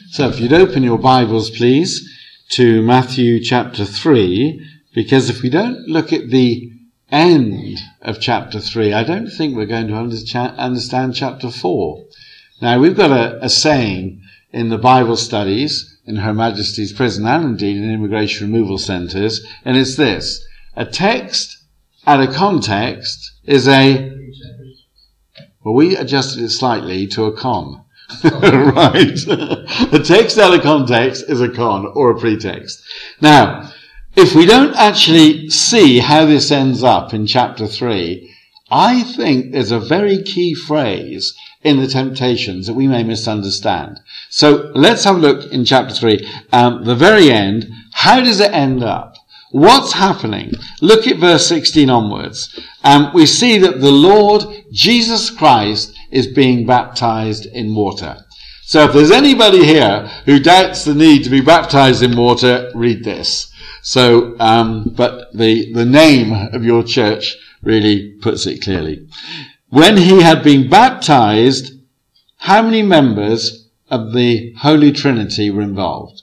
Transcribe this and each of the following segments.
So if you'd open your Bibles, please, to Matthew chapter 3, because if we don't look at the end of chapter 3, I don't think we're going to understand chapter 4. Now, we've got a saying in the Bible studies in Her Majesty's Prison and indeed in immigration removal centres, and it's this: a text and a context is a... Well, we adjusted it slightly to a con. Right. A text out of context is a con or a pretext. Now, if we don't actually see how this ends up in chapter 3, I think there's a very key phrase in the temptations that we may misunderstand. So let's have a look in chapter 3. The very end, how does it end up? What's happening? Look at verse 16 onwards. We see that the Lord Jesus Christ is being baptized in water. So if there's anybody here who doubts the need to be baptized in water, read this. So, but the name of your church really puts it clearly. When he had been baptized, how many members of the Holy Trinity were involved?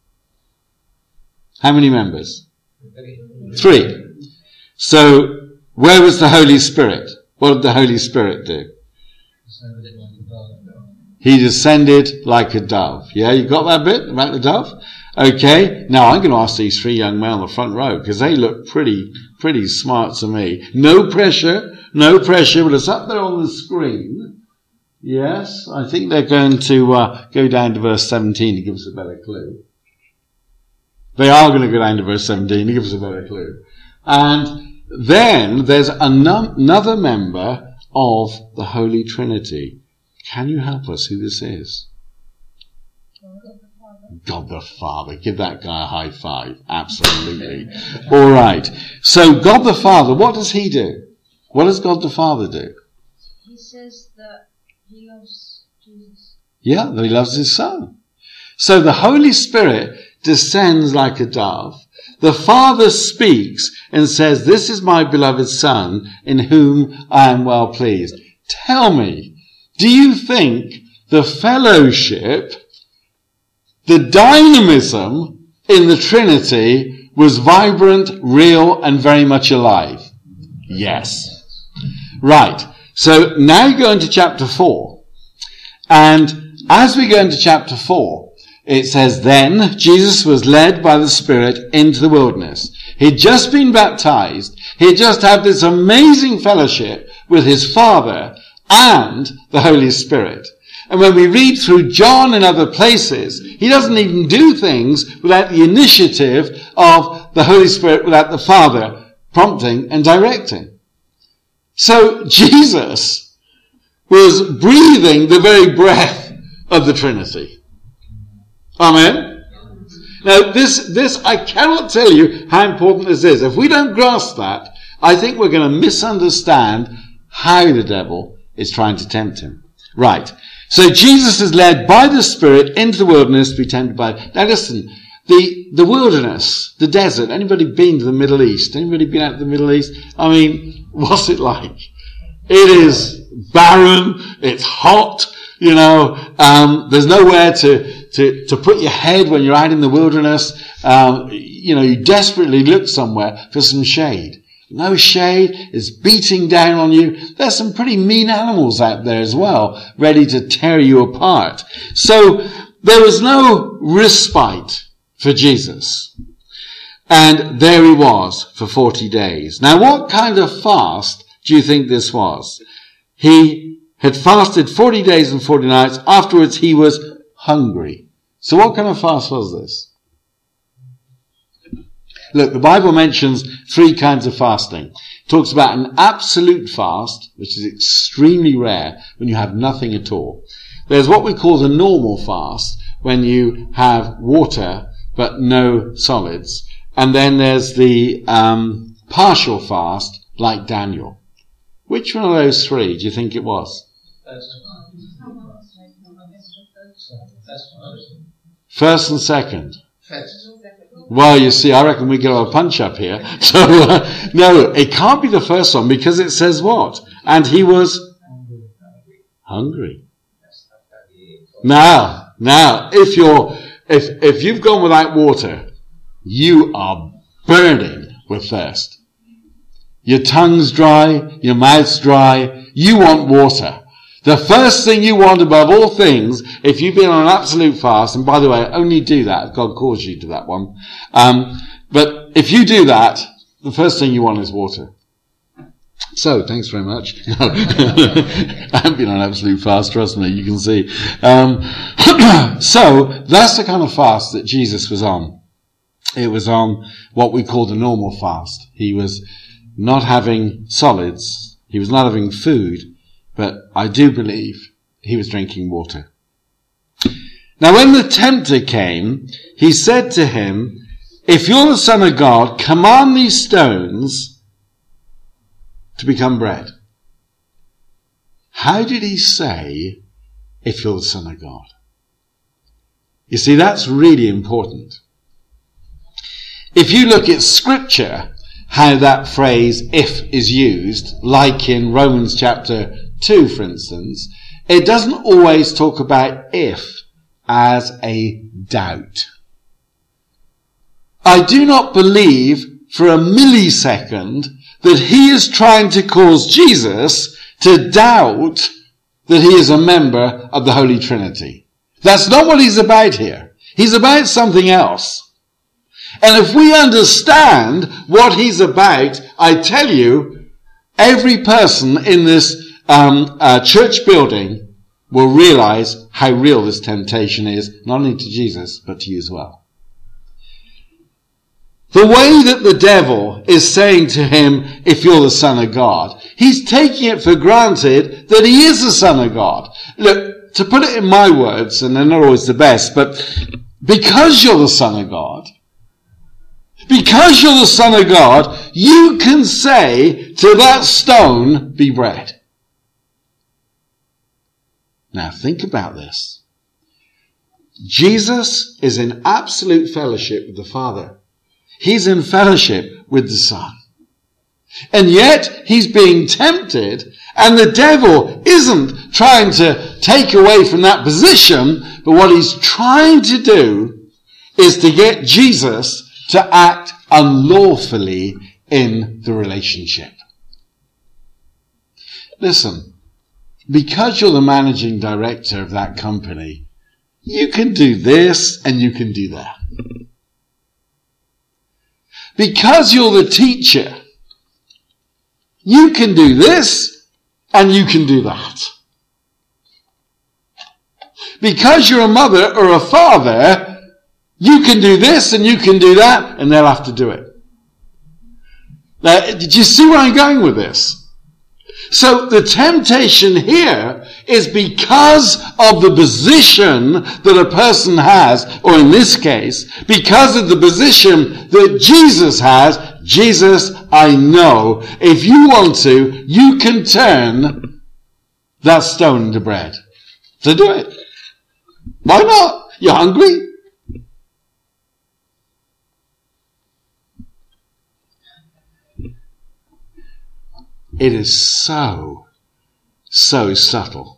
How many members? 3. So, where was the Holy Spirit? What did the Holy Spirit do? He descended like a dove. Yeah, you got that bit about the dove? Okay, now I'm going to ask these 3 young men on the front row, because they look pretty smart to me. No pressure, but it's up there on the screen. Yes, I think they're going to go down to verse 17 to give us a better clue. They are going to go down to verse 17 to give us a better clue. And then there's another member of the Holy Trinity. Can you help us who this is? God the Father. Give that guy a high five. Absolutely. All right. So God the Father, what does he do? What does God the Father do? He says that he loves Jesus. Yeah, that he loves his Son. So the Holy Spirit descends like a dove. The Father speaks and says, "This is my beloved Son in whom I am well pleased." Tell me, do you think the fellowship, the dynamism in the Trinity was vibrant, real, and very much alive? Yes. Right. So now you go into chapter 4. And as we go into chapter 4, it says, "Then Jesus was led by the Spirit into the wilderness." He'd just been baptized. He'd just had this amazing fellowship with his Father and the Holy Spirit. And when we read through John and other places, he doesn't even do things without the initiative of the Holy Spirit, without the Father prompting and directing. So Jesus was breathing the very breath of the Trinity. Amen? Now, this, I cannot tell you how important this is. If we don't grasp that, I think we're going to misunderstand how the devil is trying to tempt him. Right. So Jesus is led by the Spirit into the wilderness to be tempted by... Now listen, the wilderness, the desert, anybody been to the Middle East? Anybody been out to the Middle East? I mean, what's it like? It is barren, it's hot, there's nowhere to put your head when you're out in the wilderness. You desperately look somewhere for some shade. No shade, it's beating down on you. There's some pretty mean animals out there as well, ready to tear you apart. So there was no respite for Jesus. And there he was for 40 days. Now what kind of fast do you think this was? He had fasted 40 days and 40 nights. Afterwards he was hungry. So what kind of fast was this? Look, the Bible mentions 3 kinds of fasting. It talks about an absolute fast, which is extremely rare when you have nothing at all. There's what we call the normal fast, when you have water but no solids. And then there's the partial fast, like Daniel. Which one of those 3 do you think it was? First and second. Well, you see, I reckon we get a punch up here. So, no, it can't be the first one, because it says what? And he was hungry. Now, Now, if you've gone without water, you are burning with thirst. Your tongue's dry, your mouth's dry, you want water. The first thing you want above all things, if you've been on an absolute fast, and by the way, only do that if God calls you to that one. But if you do that, the first thing you want is water. So, thanks very much. No. I haven't been on an absolute fast, trust me, you can see. So, that's the kind of fast that Jesus was on. It was on what we call the normal fast. He was not having solids. He was not having food. But I do believe he was drinking water. Now, when the tempter came, he said to him, if you're the Son of God, command these stones to become bread. How did he say, if you're the Son of God? You see, that's really important. If you look at Scripture, how that phrase if is used, like in Romans chapter 2, for instance, it doesn't always talk about if as a doubt. I do not believe for a millisecond that he is trying to cause Jesus to doubt that he is a member of the Holy Trinity. That's not what he's about here. He's about something else. And if we understand what he's about, I tell you, every person in this church building will realize how real this temptation is, not only to Jesus, but to you as well. The way that the devil is saying to him, if you're the Son of God, he's taking it for granted that he is the Son of God. Look, to put it in my words, and they're not always the best, but because you're the Son of God, you can say to that stone, be bread. Now think about this. Jesus is in absolute fellowship with the Father. He's in fellowship with the Son. And yet he's being tempted, and the devil isn't trying to take away from that position, but what he's trying to do is to get Jesus to act unlawfully in the relationship. Listen, because you're the managing director of that company, you can do this and you can do that. Because you're the teacher, you can do this and you can do that. Because you're a mother or a father, you can do this and you can do that, and they'll have to do it. Now, did you see where I'm going with this? So the temptation here is because of the position that a person has, or in this case, because of the position that Jesus has. Jesus, I know, if you want to, you can turn that stone into bread. So do it. Why not? You're hungry? It is so subtle.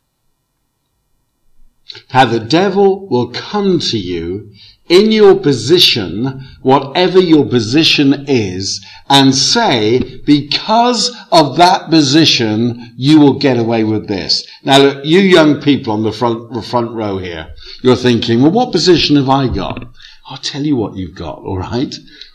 How the devil will come to you in your position, whatever your position is, and say, because of that position, you will get away with this. Now look, you young people on the front row here, you're thinking, well, what position have I got? I'll tell you what you've got, alright?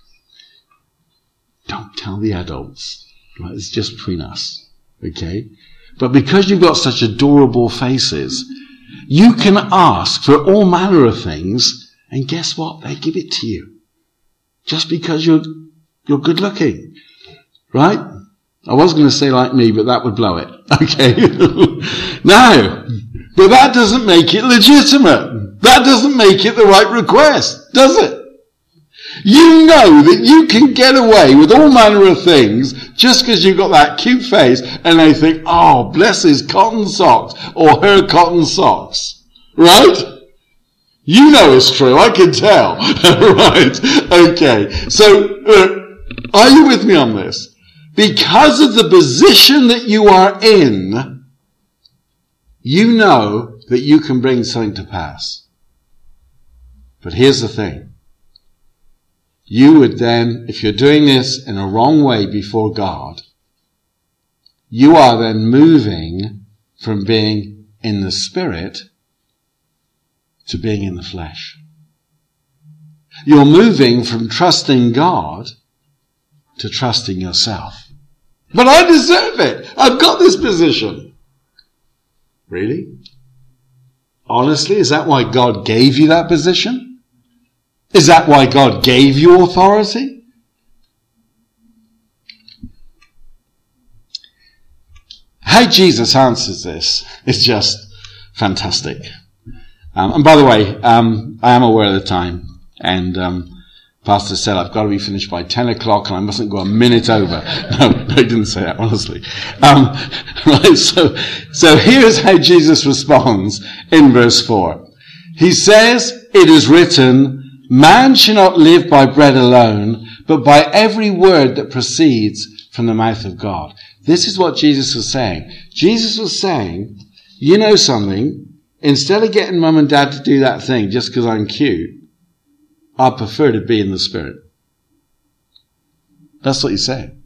Don't tell the adults. Right, it's just between us, okay? But because you've got such adorable faces, you can ask for all manner of things, and guess what? They give it to you. Just because you're good looking, right? I was going to say like me, but that would blow it, okay? No, but that doesn't make it legitimate. That doesn't make it the right request, does it? You know that you can get away with all manner of things just because you've got that cute face, and they think, oh, bless his cotton socks or her cotton socks. Right? You know it's true, I can tell. Right? Okay. So, are you with me on this? Because of the position that you are in, you know that you can bring something to pass. But here's the thing. You would then, if you're doing this in a wrong way before God, you are then moving from being in the Spirit to being in the flesh. You're moving from trusting God to trusting yourself. But I deserve it. I've got this position. Really? Honestly, is that why God gave you that position? Is that why God gave you authority? How Jesus answers this is just fantastic. And by the way, I am aware of the time. And Pastor said, I've got to be finished by 10 o'clock and I mustn't go a minute over. No, he didn't say that, honestly. Right, so here's how Jesus responds in verse 4. He says, it is written, man shall not live by bread alone, but by every word that proceeds from the mouth of God. This is what Jesus was saying. Jesus was saying, you know something, instead of getting mum and dad to do that thing just because I'm cute, I prefer to be in the Spirit. That's what he's saying.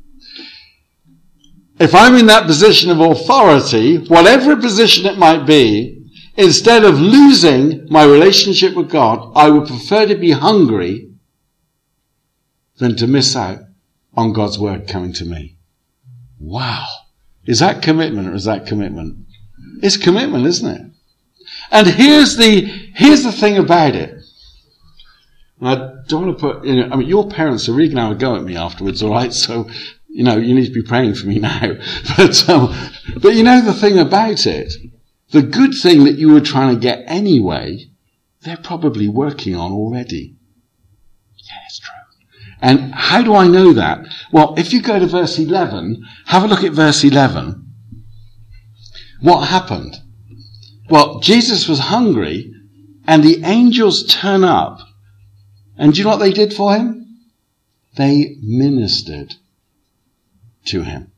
If I'm in that position of authority, whatever position it might be, instead of losing my relationship with God, I would prefer to be hungry than to miss out on God's word coming to me. Wow. Is that commitment or is that commitment? It's commitment, isn't it? And here's the thing about it. And I don't want to put, your parents are really going to have a go at me afterwards, all right? So, you need to be praying for me now. But you know the thing about it, the good thing that you were trying to get anyway, they're probably working on already. Yeah, it's true. And how do I know that? Well, if you go to verse 11, have a look at verse 11. What happened? Well, Jesus was hungry and the angels turn up. And do you know what they did for him? They ministered to him.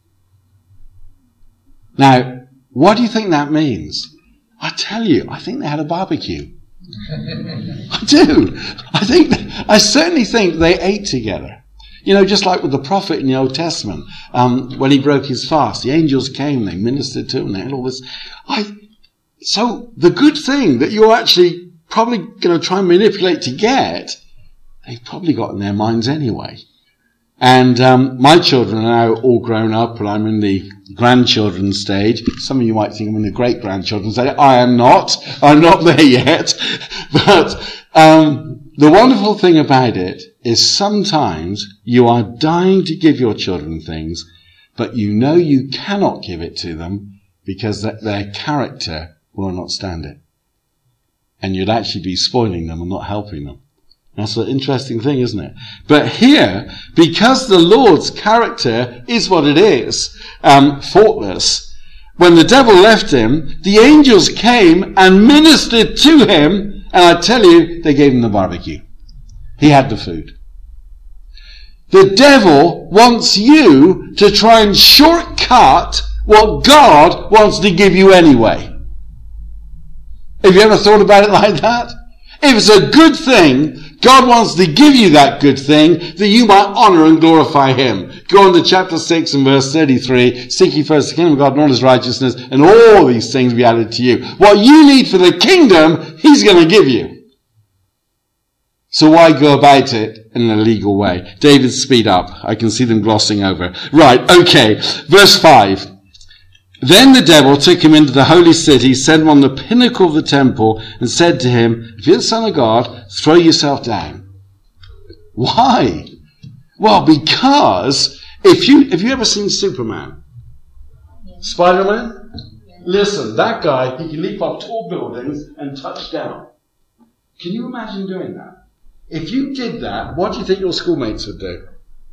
Now, what do you think that means? I tell you, I think they had a barbecue. I do. I certainly think they ate together. Just like with the prophet in the Old Testament, when he broke his fast, the angels came, they ministered to him, they had all this. So the good thing that you're actually probably going to try and manipulate to get, they've probably got in their minds anyway. And my children are now all grown up and I'm in the grandchildren stage. Some of you might think I'm in the great-grandchildren stage. I am not. I'm not there yet. But the wonderful thing about it is sometimes you are dying to give your children things, but you cannot give it to them because their character will not stand it. And you'd actually be spoiling them and not helping them. That's an interesting thing, isn't it? But here, because the Lord's character is what it is, faultless, when the devil left him, the angels came and ministered to him, and I tell you, they gave him the barbecue. He had the food. The devil wants you to try and shortcut what God wants to give you anyway. Have you ever thought about it like that? If it's a good thing, God wants to give you that good thing that you might honor and glorify him. Go on to chapter 6 and verse 33. Seek ye first the kingdom of God and all his righteousness, and all these things will be added to you. What you need for the kingdom, he's going to give you. So why go about it in an illegal way? David, speed up. I can see them glossing over. Right, okay. Verse 5. Then the devil took him into the holy city, set him on the pinnacle of the temple, and said to him, if you're the Son of God, throw yourself down. Why? Well, because if you ever seen Superman? Yes. Spider-Man? Yes. Listen, that guy, he can leap off tall buildings and touch down. Can you imagine doing that? If you did that, what do you think your schoolmates would do?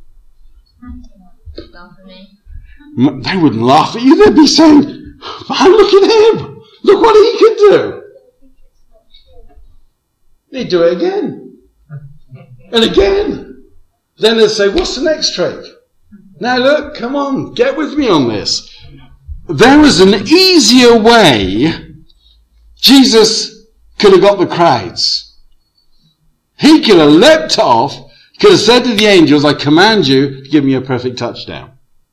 Laugh at me. They wouldn't laugh at you. They'd be saying, man, look at him. Look what he can do. They'd do it again. And again. Then they'd say, what's the next trick? Now look, come on, get with me on this. There is an easier way Jesus could have got the crowds. He could have leapt off, could have said to the angels, I command you to give me a perfect touchdown.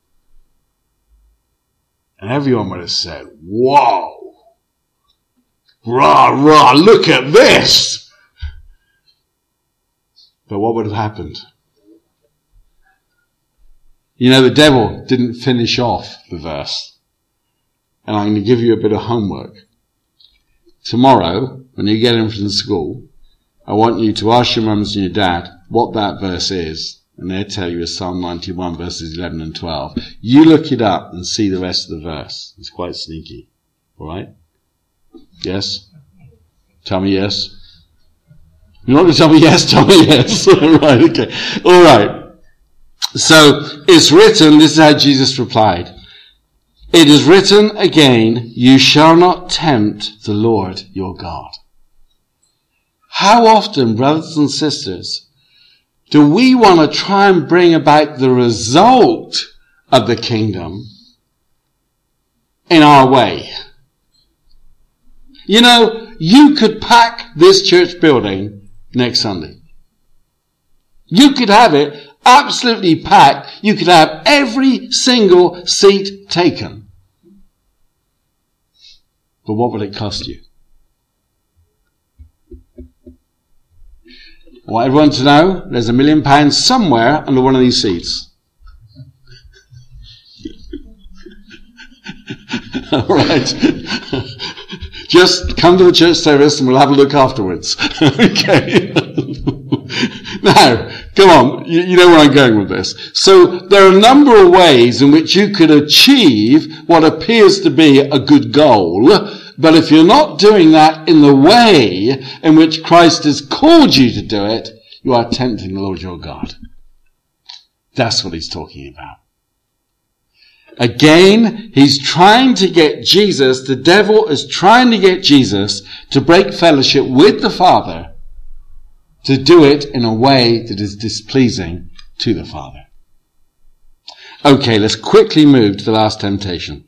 And everyone would have said, whoa, rah, rah, look at this. But what would have happened? You know, the devil didn't finish off the verse. And I'm going to give you a bit of homework. Tomorrow, when you get in from school, I want you to ask your mums and your dad what that verse is. And they'll tell you it's Psalm 91 verses 11 and 12. You look it up and see the rest of the verse. It's quite sneaky. Alright? Yes? Tell me yes. You're not going to tell me yes? Tell me yes. Right, okay. Alright. So, it's written, this is how Jesus replied. It is written again, you shall not tempt the Lord your God. How often, brothers and sisters, do we want to try and bring about the result of the kingdom in our way? You know, you could pack this church building next Sunday. You could have it absolutely packed. You could have every single seat taken. But what would it cost you? I want everyone to know there's £1 million somewhere under one of these seats. All right. Just come to the church service and we'll have a look afterwards. Okay. Now, come on. You know where I'm going with this. So there are a number of ways in which you could achieve what appears to be a good goal. But if you're not doing that in the way in which Christ has called you to do it, you are tempting the Lord your God. That's what he's talking about. Again, he's trying to get Jesus, the devil is trying to get Jesus to break fellowship with the Father, to do it in a way that is displeasing to the Father. Okay, let's quickly move to the last temptation.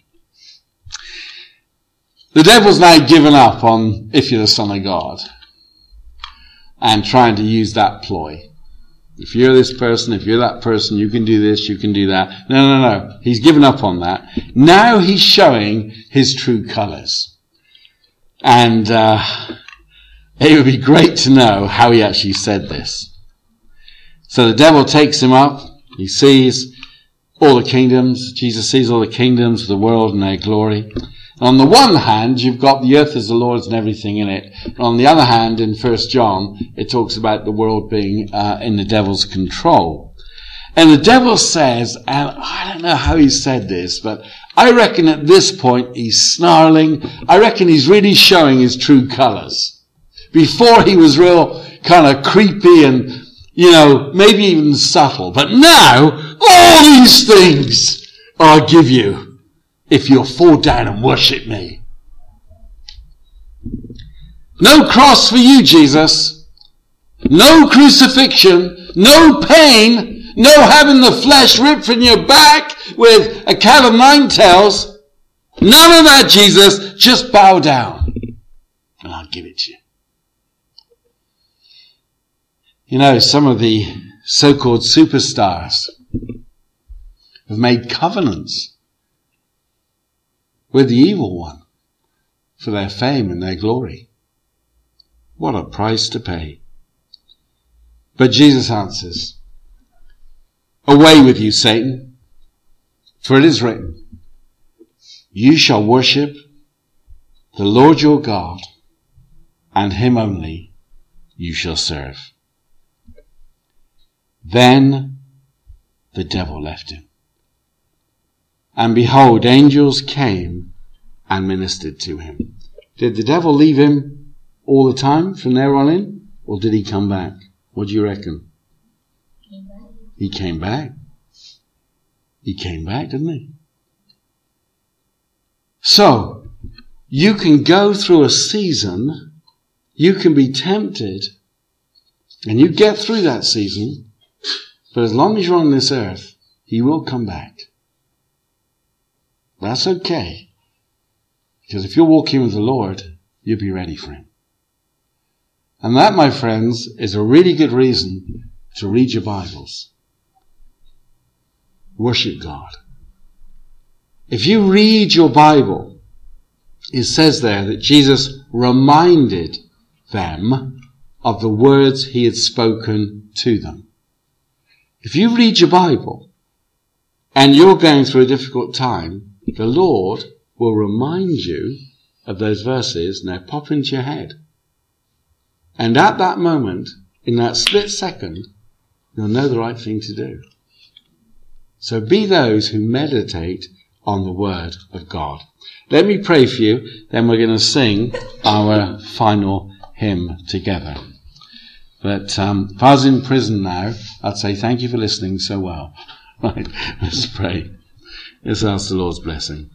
The devil's now given up on if you're the Son of God and trying to use that ploy. If you're this person, if you're that person, you can do this, you can do that. No. He's given up on that. Now he's showing his true colours. And it would be great to know how he actually said this. So the devil takes him up. He sees all the kingdoms. Jesus sees all the kingdoms of the world and their glory. On the one hand, you've got the earth as the Lord's and everything in it. And on the other hand, in 1 John, it talks about the world being in the devil's control. And the devil says, and I don't know how he said this, but I reckon at this point he's snarling. I reckon he's really showing his true colours. Before he was real kind of creepy and, maybe even subtle. But now, all these things I'll give you if you'll fall down and worship me. No cross for you, Jesus. No crucifixion. No pain. No having the flesh ripped from your back with a cat of nine tails. None of that, Jesus. Just bow down and I'll give it to you. Some of the so-called superstars have made covenants with the evil one for their fame and their glory. What a price to pay. But Jesus answers, away with you, Satan, for it is written, you shall worship the Lord your God, and him only you shall serve. Then the devil left him. And behold, angels came and ministered to him. Did the devil leave him all the time from there on in? Or did he come back? What do you reckon? He came back. He came back, didn't he? So, you can go through a season, you can be tempted, and you get through that season, but as long as you're on this earth, he will come back. That's okay. Because if you're walking with the Lord you'll be ready for him. And that, my friends, is a really good reason to read your Bibles. Worship God. If you read your Bible, it says there that Jesus reminded them of the words he had spoken to them. If you read your Bible and you're going through a difficult time, the Lord will remind you of those verses, and they pop into your head. And at that moment, in that split second, you'll know the right thing to do. So be those who meditate on the Word of God. Let me pray for you, then we're going to sing our final hymn together. But if I was in prison now, I'd say thank you for listening so well. Right, let's pray. Let's ask the Lord's blessing.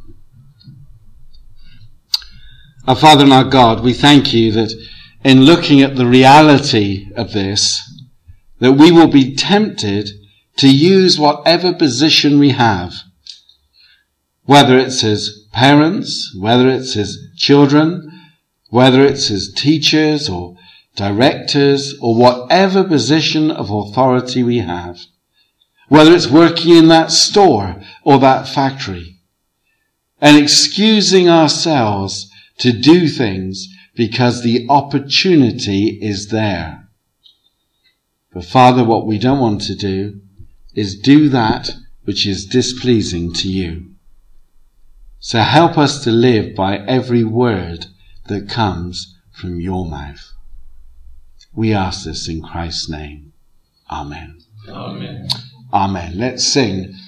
Our Father and our God, we thank you that in looking at the reality of this, that we will be tempted to use whatever position we have, whether it's as parents, whether it's as children, whether it's as teachers or directors, or whatever position of authority we have, whether it's working in that store or that factory, and excusing ourselves to do things because the opportunity is there. But Father, what we don't want to do is do that which is displeasing to you. So help us to live by every word that comes from your mouth. We ask this in Christ's name. Amen. Amen. Amen. Let's sing